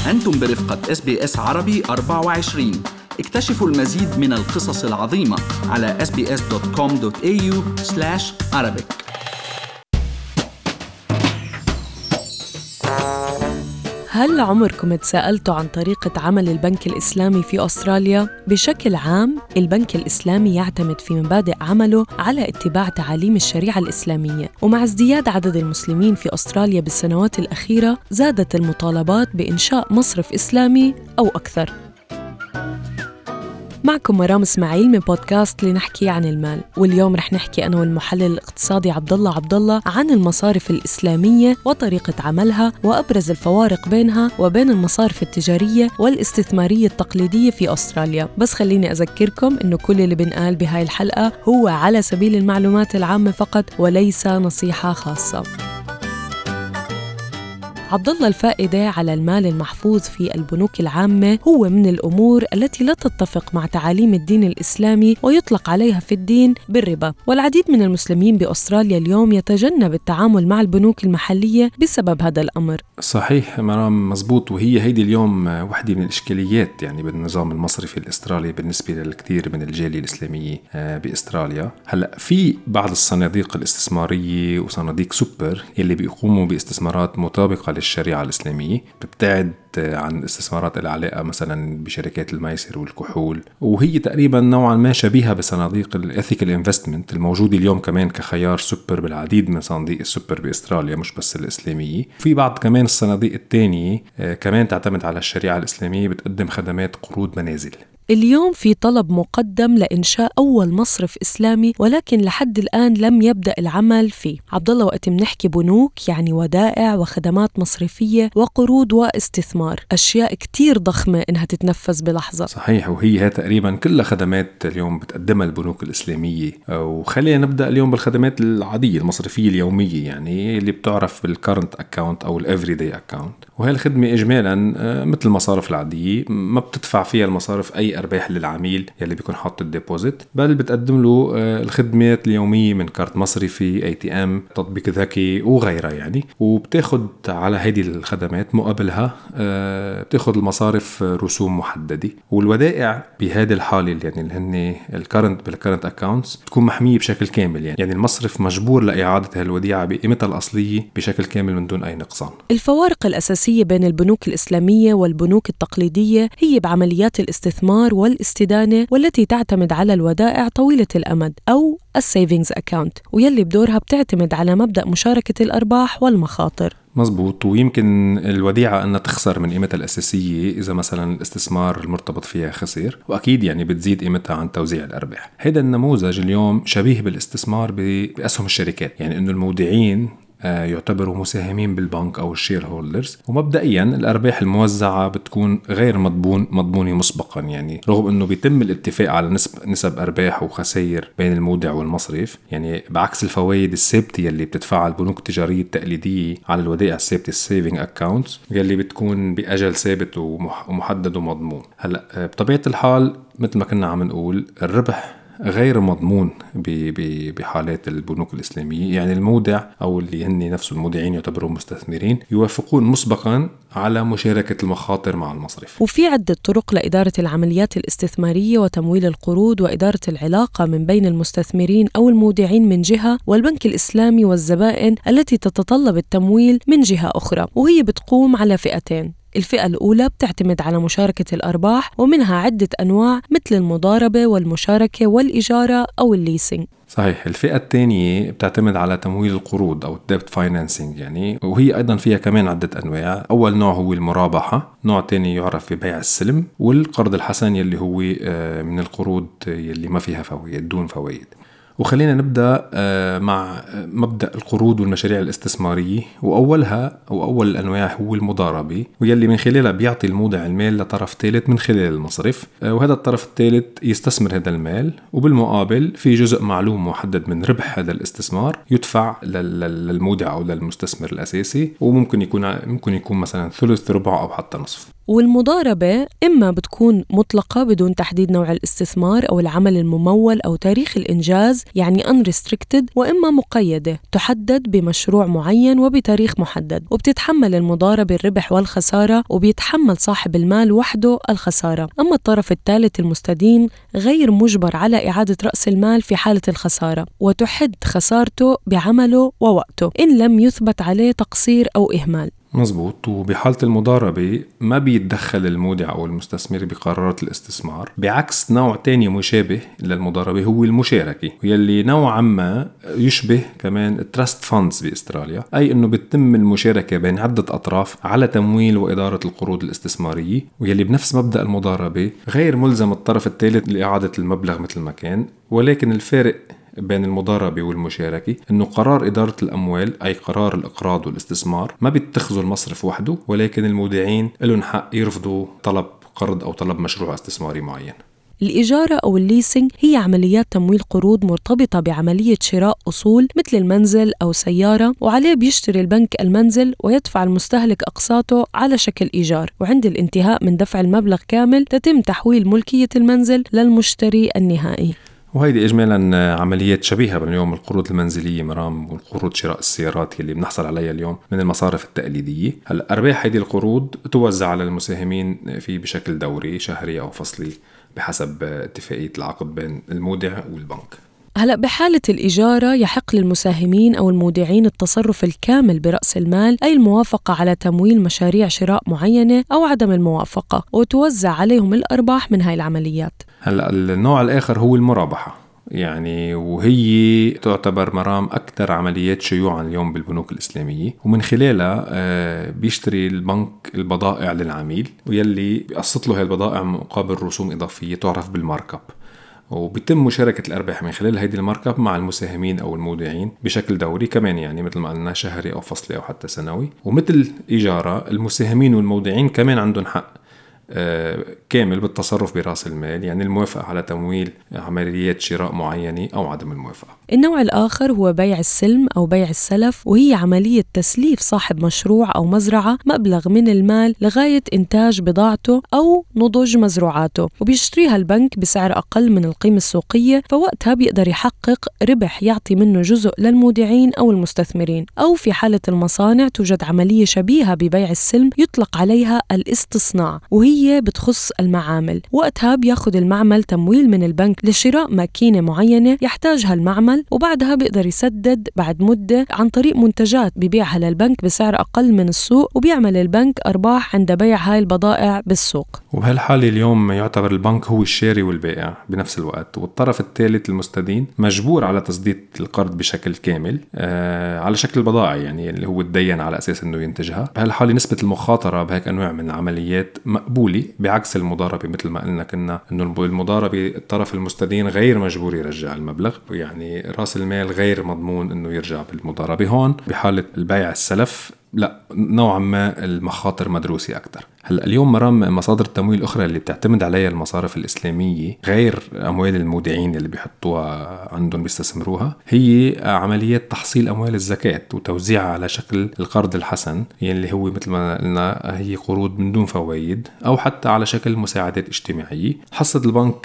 أنتم برفقة SBS عربي 24. اكتشفوا المزيد من القصص العظيمة على sbs.com.au/arabic. هل عمركم تساءلتوا عن طريقة عمل البنك الإسلامي في أستراليا؟ بشكل عام، البنك الإسلامي يعتمد في مبادئ عمله على اتباع تعاليم الشريعة الإسلامية، ومع ازدياد عدد المسلمين في أستراليا بالسنوات الأخيرة، زادت المطالبات بإنشاء مصرف إسلامي أو أكثر. معكم مرام اسماعيل من بودكاست لنحكي عن المال، واليوم رح نحكي أنا والمحلل الاقتصادي عبد الله عن المصارف الإسلامية وطريقة عملها وأبرز الفوارق بينها وبين المصارف التجارية والاستثمارية التقليدية في أستراليا. بس خليني أذكركم إنه كل اللي بنقال بهاي الحلقة هو على سبيل المعلومات العامة فقط وليس نصيحة خاصة. عبد الله، الفائدة على المال المحفوظ في البنوك العامة هو من الأمور التي لا تتفق مع تعاليم الدين الإسلامي ويطلق عليها في الدين بالربا، والعديد من المسلمين بأستراليا اليوم يتجنب التعامل مع البنوك المحلية بسبب هذا الأمر. صحيح مرام، مزبوط. وهي هيدي اليوم واحدة من الإشكاليات يعني بالنظام المصرفي الأسترالي بالنسبة للكثير من الجالية الإسلامية بأستراليا. هلأ في بعض الصناديق الاستثمارية وصناديق سوبر اللي بيقوموا باستثمارات مطابقة للشريعة الإسلامية، بتبتعد عن استثمارات العلاقة مثلا بشركات الميسر والكحول، وهي تقريبا نوعا ما شبيهة بصناديق الإثيكال انفستمنت الموجودة اليوم كمان كخيار سوبر بالعديد من صناديق السوبر بأستراليا مش بس الإسلامية. في بعض كمان الصناديق التانية كمان تعتمد على الشريعة الإسلامية، بتقدم خدمات قروض منازل. اليوم في طلب مقدم لإنشاء أول مصرف إسلامي، ولكن لحد الآن لم يبدأ العمل فيه. عبد الله، وقت بنحكي بنوك يعني ودائع وخدمات مصرفية وقروض واستثمار، أشياء كتير ضخمة إنها تتنفذ بلحظة. صحيح، وهي تقريبا كلها خدمات اليوم بتقدمها البنوك الإسلامية. وخلينا نبدأ اليوم بالخدمات العادية المصرفية اليومية، يعني اللي بتعرف بالكارنت أكاونت أو الإفري داي أكاونت. وهي الخدمة إجمالا مثل المصارف العادية، ما بتدفع فيها المصارف أي أرباح للعميل يلي بيكون حاط الديبوزيت، بل بتقدم له الخدمات اليومية من كارت مصرفي، ATM، تطبيق ذكي وغيرها يعني. وبتاخد على هذه الخدمات مقابلها بتاخد المصارف رسوم محددة. والودائع بهذه الحالة يعني اللي هن بالكارنت أكاونتس تكون محمية بشكل كامل، يعني المصرف مجبور لإعادة هالوديعة بقيمتها الأصلية بشكل كامل من دون أي نقصان. الفوارق الأساسية بين البنوك الإسلامية والبنوك التقليدية هي بعمليات الاستثمار والاستدانة، والتي تعتمد على الودائع طويلة الأمد أو السيفينجز أكاونت، ويلي بدورها بتعتمد على مبدأ مشاركة الأرباح والمخاطر. مزبوط. ويمكن الوديعة أنها تخسر من قيمتها الأساسية إذا مثلا الاستثمار المرتبط فيها خسر، وأكيد يعني بتزيد قيمتها عن توزيع الأرباح. هذا النموذج اليوم شبيه بالاستثمار بأسهم الشركات، يعني أنه المودعين يعتبروا مساهمين بالبنك أو الشير هولدرز، ومبدئيا الأرباح الموزعة بتكون غير مضمونة مسبقا، يعني رغم أنه بيتم الاتفاق على نسب أرباح وخسائر بين المودع والمصرف، يعني بعكس الفوائد الثابتة اللي بتدفعها البنوك التجارية التقليدية على الودائع الثابتة السيفينج أكاونتس اللي بتكون بأجل ثابت ومحدد ومضمون. هلأ بطبيعة الحال مثل ما كنا عم نقول، الربح غير مضمون بحالات البنوك الإسلامية، يعني المودع أو اللي هن نفس المودعين يعتبروا مستثمرين يوافقون مسبقا على مشاركة المخاطر مع المصرف. وفي عدة طرق لإدارة العمليات الاستثمارية وتمويل القروض وإدارة العلاقة من بين المستثمرين أو المودعين من جهة، والبنك الإسلامي والزبائن التي تتطلب التمويل من جهة أخرى، وهي بتقوم على فئتين. الفئة الأولى بتعتمد على مشاركة الأرباح، ومنها عدة أنواع مثل المضاربة والمشاركة والإجارة أو الليسينج. صحيح. الفئة الثانية بتعتمد على تمويل القروض أو الديبت فاينانسينج يعني، وهي أيضا فيها كمان عدة أنواع. أول نوع هو المرابحة، نوع تاني يعرف ببيع السلم، والقرض الحسن يلي هو من القروض يلي ما فيها فوائد دون فوائد. وخلينا نبدأ مع مبدأ القروض والمشاريع الاستثمارية، وأولها أو أول الأنواع هو المضاربة، ويلي من خلالها بيعطي المودع المال لطرف ثالث من خلال المصرف، وهذا الطرف الثالث يستثمر هذا المال، وبالمقابل في جزء معلوم محدد من ربح هذا الاستثمار يدفع للمودع أو للمستثمر الأساسي، وممكن يكون مثلا ثلث، ربع، أو حتى نصف. والمضاربة إما بتكون مطلقة بدون تحديد نوع الاستثمار أو العمل الممول أو تاريخ الإنجاز يعني unrestricted، وإما مقيدة تحدد بمشروع معين وبتاريخ محدد، وبتتحمل المضاربة الربح والخسارة وبيتحمل صاحب المال وحده الخسارة. أما الطرف الثالث المستدين غير مجبر على إعادة رأس المال في حالة الخسارة، وتحد خسارته بعمله ووقته إن لم يثبت عليه تقصير أو إهمال. مزبوط. وبحالة المضاربة ما بيتدخل المودع أو المستثمر بقرارات الاستثمار، بعكس نوع تاني مشابه للمضاربة هو المشاركة، ويلي نوعا ما يشبه كمان التراست فاندز بإستراليا، أي أنه بتتم المشاركة بين عدة أطراف على تمويل وإدارة القروض الاستثمارية، ويلي بنفس مبدأ المضاربة غير ملزم الطرف الثالث لإعادة المبلغ مثل ما كان. ولكن الفارق بين المضاربة والمشاركة إنه قرار إدارة الأموال أي قرار الإقراض والاستثمار ما بيتخذوا المصرف وحده، ولكن المودعين لهم حق يرفضوا طلب قرض أو طلب مشروع استثماري معين. الإجارة أو الليسينج هي عمليات تمويل قروض مرتبطة بعملية شراء أصول مثل المنزل أو سيارة، وعليه بيشتري البنك المنزل ويدفع المستهلك أقساطه على شكل إيجار، وعند الانتهاء من دفع المبلغ كامل تتم تحويل ملكية المنزل للمشتري النهائي. وهيدي إجمالاً عمليات شبيهة باليوم القروض المنزلية مرام والقروض شراء السيارات اللي بنحصل عليها اليوم من المصارف التقليدية. هلأ أرباح هيدي القروض توزع على المساهمين في بشكل دوري شهري أو فصلي بحسب اتفاقية العقد بين المودع والبنك. هلأ بحالة الإجارة يحق للمساهمين أو المودعين التصرف الكامل برأس المال، أي الموافقة على تمويل مشاريع شراء معينة أو عدم الموافقة، وتوزع عليهم الأرباح من هاي العمليات. هلأ النوع الآخر هو المرابحة، يعني وهي تعتبر مرام أكثر عمليات شيوعاً اليوم بالبنوك الإسلامية، ومن خلالها بيشتري البنك البضائع للعميل ويلي بيقسط له هاي البضائع مقابل رسوم إضافية تعرف بالماركب، وبيتم مشاركة الأرباح من خلال هيدي الماركب مع المساهمين أو المودعين بشكل دوري كمان، يعني مثل ما قلنا شهري أو فصلي أو حتى سنوي. ومثل إجارة المساهمين والمودعين كمان عندهم حق كامل بالتصرف برأس المال، يعني الموافقة على تمويل عمليات شراء معينة أو عدم الموافقة. النوع الآخر هو بيع السلم أو بيع السلف، وهي عملية تسليف صاحب مشروع أو مزرعة مبلغ من المال لغاية إنتاج بضاعته أو نضج مزروعاته، وبيشتريها البنك بسعر أقل من القيمة السوقية، فوقتها بيقدر يحقق ربح يعطي منه جزء للمودعين أو المستثمرين. أو في حالة المصانع توجد عملية شبيهة ببيع السلم يطلق عليها الاستصناع، وهي بتخص المعامل. وقتها بياخد المعمل تمويل من البنك لشراء ماكينة معينة يحتاجها المعمل، وبعدها بيقدر يسدد بعد مدة عن طريق منتجات بيبيعها للبنك بسعر أقل من السوق، وبيعمل البنك أرباح عند بيع هاي البضائع بالسوق. وبهالحالة اليوم يعتبر البنك هو الشاري والبائع بنفس الوقت، والطرف الثالث المستدين مجبور على تسديد القرض بشكل كامل على شكل بضائع، يعني اللي هو تدين على أساس أنه ينتجها. بهالحالة نسبة المخاطرة بهيك أنواع من العمليات مقبولة، بعكس المضاربة مثل ما قلنا كنا أنه المضاربة الطرف المستدين غير مجبور يرجع المبلغ، يعني رأس المال غير مضمون أنه يرجع بالمضاربة. هون بحالة البيع السلف لا، نوعا ما المخاطر مدروسة أكتر. هلأ اليوم مرام مصادر التمويل الأخرى اللي بتعتمد عليها المصارف الإسلامية غير أموال المودعين اللي بيحطوها عندهم بيستثمروها، هي عمليات تحصيل أموال الزكاة وتوزيعها على شكل القرض الحسن، يعني اللي هو مثل ما قلنا هي قروض من دون فوائد، أو حتى على شكل مساعدات اجتماعية. حصة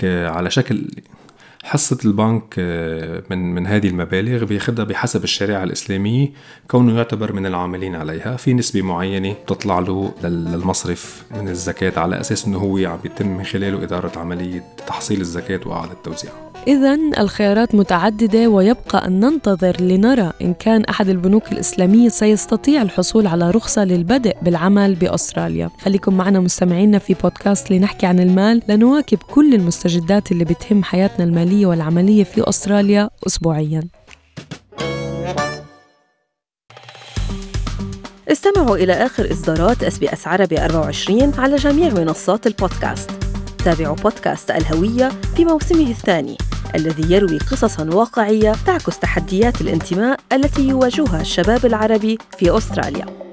البنك من هذه المبالغ بياخدها بحسب الشريعة الإسلامية، كونه يعتبر من العاملين عليها في نسبة معينة تطلع له للمصرف من الزكاة، على أساس أنه هو عم يتم من خلاله إدارة عملية تحصيل الزكاة وإعادة توزيعها. إذن الخيارات متعددة، ويبقى أن ننتظر لنرى إن كان أحد البنوك الإسلامية سيستطيع الحصول على رخصة للبدء بالعمل بأستراليا. خليكم معنا مستمعينا في بودكاست لنحكي عن المال لنواكب كل المستجدات اللي بتهم حياتنا المالية والعملية في أستراليا أسبوعياً. استمعوا إلى آخر إصدارات SBS عربي 24 على جميع منصات البودكاست. تابعوا بودكاست الهوية في موسمه الثاني الذي يروي قصصاً واقعية تعكس تحديات الانتماء التي يواجهها الشباب العربي في أستراليا.